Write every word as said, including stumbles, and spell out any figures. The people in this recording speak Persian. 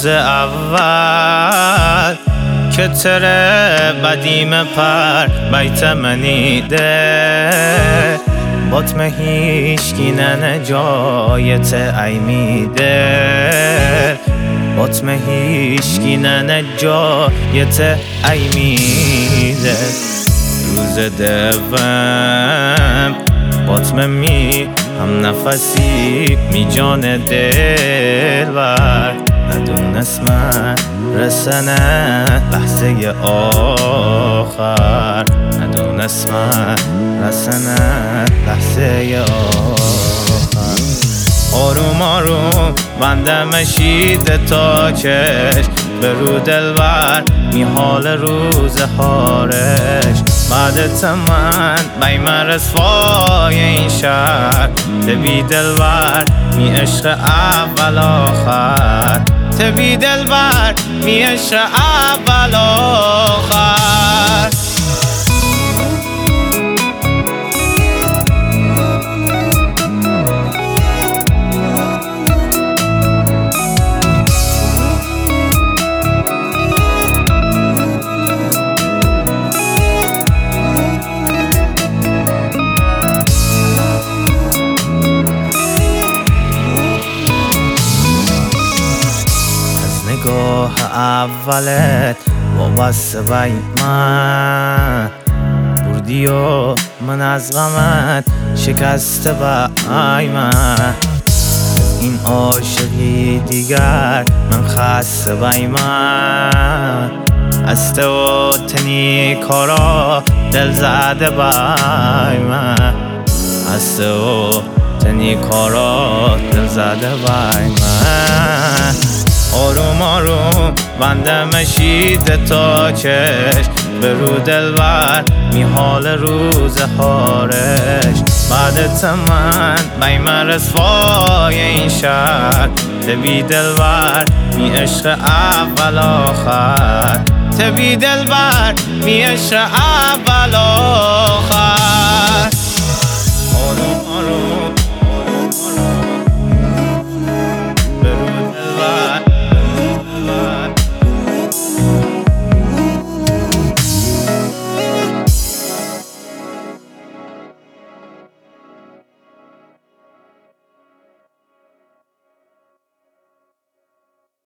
روز اول که تره بدیم پر بیت منیده بطم هیشکی نجایت ای میده بطم هیشکی نجایت ای میده روز دوم بطم می هم نفسی می جان دل بر ندونست من رسنه لحظه آخر ندونست من رسنه لحظه آخر آروم آروم بنده مشیده تا چشم به رو دلبر می حال روز هارش بعد تمن بیمه رسوای این شهر تبی دلبر می عشق اول آخر تبی دلبر می عشق اول آخر نگاه اولت وابسته بی من بردی و من از غمت شکسته بی من این عاشقی دیگر من خسته بی من از تو تنی کارا دل زده بی من از تو تنی کارا دل زده بی من آروم آروم بنده مشیده تا چشم به رو دلبر می حال روز هارش بعد تمن بیمه رسوای این شهر تبی دلبر می عشق اول آخر تبی دلبر می عشق اول آخر